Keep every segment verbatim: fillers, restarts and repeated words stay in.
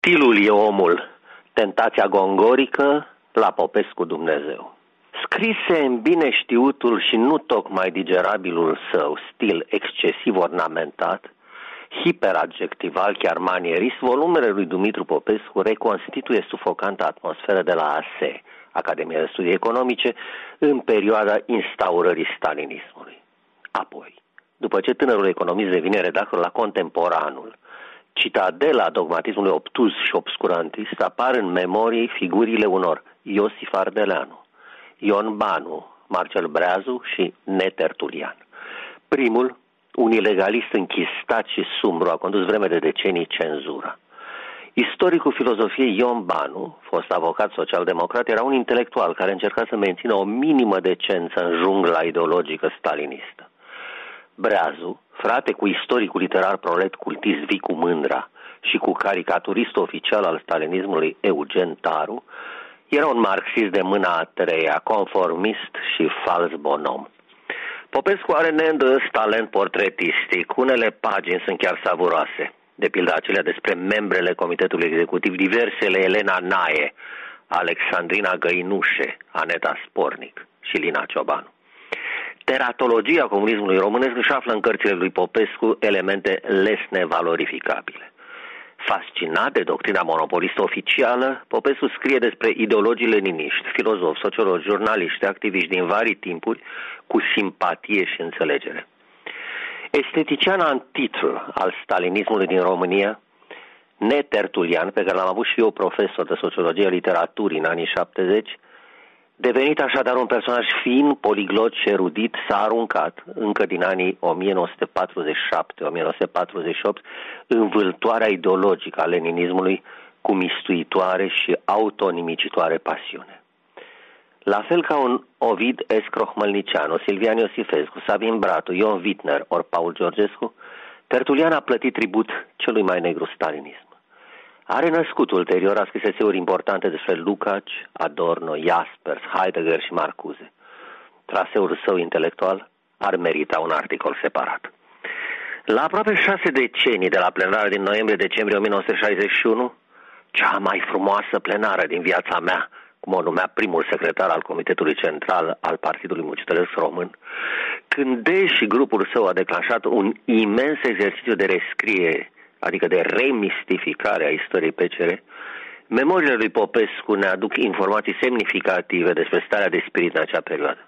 Stilul e omul, tentația gongorică la Popescu Dumnezeu. Scrise în bine știutul și nu tocmai digerabilul său stil excesiv ornamentat, hiperadjectival, chiar manierist, volumele lui Dumitru Popescu reconstituie sufocanta atmosferă de la A S E, Academia de Studii Economice, în perioada instaurării stalinismului. Apoi, după ce tânărul economist devine redactor la Contemporanul, citadela dogmatismului obtuz și obscurantist, apar în memorii figurile unor Iosif Ardeleanu, Ion Banu, Marcel Breazu și Netertulian. Primul, un ilegalist închistat și sumbru, a condus vreme de decenii cenzura. Istoricul filozofiei Ion Banu, fost avocat social-democrat, era un intelectual care încerca să mențină o minimă decență în jungla ideologică stalinistă. Breazu, frate cu istoricul literar prolet cultist Vicu Mândra și cu caricaturistul oficial al stalinismului Eugen Taru, era un marxist de mâna a treia, conformist și fals bonom. Popescu are neîndoios talent portretistic, unele pagini sunt chiar savuroase, de pildă acelea despre membrele Comitetului Executiv, diversele Elena Nae, Alexandrina Găinușe, Aneta Spornic și Lina Ciobanu. Teratologia comunismului românesc își află în cărțile lui Popescu elemente lesne valorificabile. Fascinat de doctrina monopolistă oficială, Popescu scrie despre ideologii leniniști, filozofi, sociologi, jurnaliști, activiști din vari timpuri, cu simpatie și înțelegere. Estetician antitl al stalinismului din România, Netertulian, pe care l-am avut și eu profesor de sociologie literaturii în anii șaptezeci, devenit așadar un personaj fin, poliglot și erudit, s-a aruncat, încă din anii o mie nouă sute patruzeci și șapte - o mie nouă sute patruzeci și opt, în vâltoarea ideologică a leninismului cu mistuitoare și autonimicitoare pasiune. La fel ca un Ovid Escrohmălnicianu, Silvian Iosifescu, Sabin Bratu, Ion Wittner ori Paul Georgescu, Tertulian a plătit tribut celui mai negru stalinism. A renăscut ulterior, a scris eseuri importante despre Lukács, Adorno, Jaspers, Heidegger și Marcuse. Traseul său intelectual ar merita un articol separat. La aproape șase decenii de la plenara din noiembrie-decembrie o mie nouă sute șaizeci și unu, cea mai frumoasă plenară din viața mea, cum o numea primul secretar al Comitetului Central al Partidului Muncitoresc Român, când D și grupul său a declanșat un imens exercițiu de rescriere, adică de remistificare a istoriei P C R, memoriile lui Popescu ne aduc informații semnificative despre starea de spirit în acea perioadă.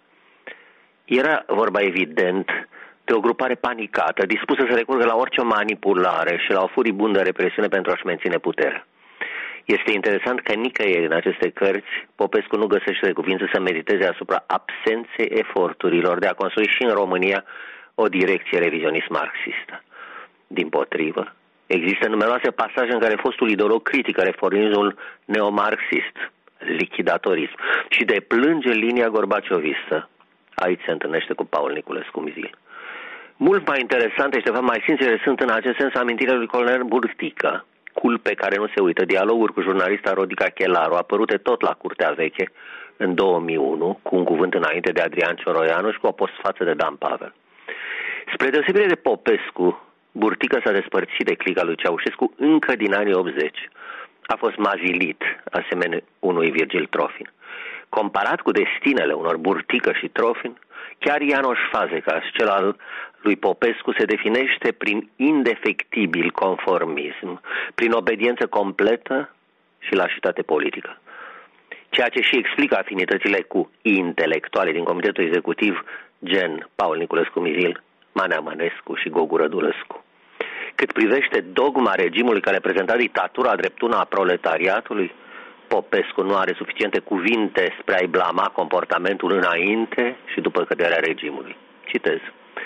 Era vorba evident de o grupare panicată, dispusă să recurgă la orice manipulare și la o furibundă represiune pentru a-și menține puterea. Este interesant că nicăieri în aceste cărți Popescu nu găsește de cuvință să mediteze asupra absenței eforturilor de a construi și în România o direcție revizionist marxistă. Dimpotrivă, există numeroase pasaje în care fostul ideolog critică reformismul neomarxist, lichidatorism, și deplânge linia gorbaciovistă. Aici se întâlnește cu Paul Niculescu Mizil. Mult mai interesante și de fapt mai sincere sunt în acest sens amintirile lui colonel Burtică, culpe care nu se uită, dialoguri cu jurnalista Rodica Chelaru, apărute tot la Curtea Veche în două mii unu, cu un cuvânt înainte de Adrian Cioroianu și cu o postfață de Dan Pavel. Spre deosebire de Popescu, Burtică s-a despărțit de clica lui Ceaușescu încă din anii optzeci. A fost mazilit, asemenea unui Virgil Trofin. Comparat cu destinele unor Burtică și Trofin, chiar Ianoș Fazekas, cel al lui Popescu, se definește prin indefectibil conformism, prin obediență completă și lașitate politică. Ceea ce și explică afinitățile cu intelectuale din Comitetul Executiv, gen Paul Niculescu Mizil, Manea Mănescu și Gogu Rădulescu. Cât privește dogma regimului care reprezenta dictatura dreptuna a proletariatului, Popescu nu are suficiente cuvinte spre a-i blama comportamentul înainte și după căderea regimului. Citez.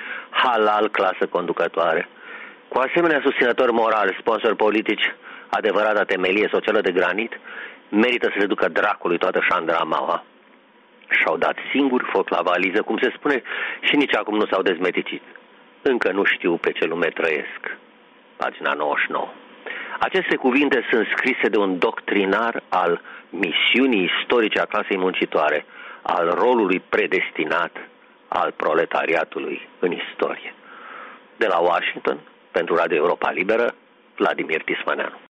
Halal, clasă conducătoare. Cu asemenea susținători morali, sponsori politici, adevărata temelie socială de granit, merită să se ducă dracului toată șandramaua. Și-au dat singuri foc la valiză, cum se spune, și nici acum nu s-au dezmeticit. Încă nu știu pe ce lume trăiesc. Pagina nouăzeci și nouă. Aceste cuvinte sunt scrise de un doctrinar al misiunii istorice a clasei muncitoare, al rolului predestinat al proletariatului în istorie. De la Washington, pentru Radio Europa Liberă, Vladimir Tismaneanu.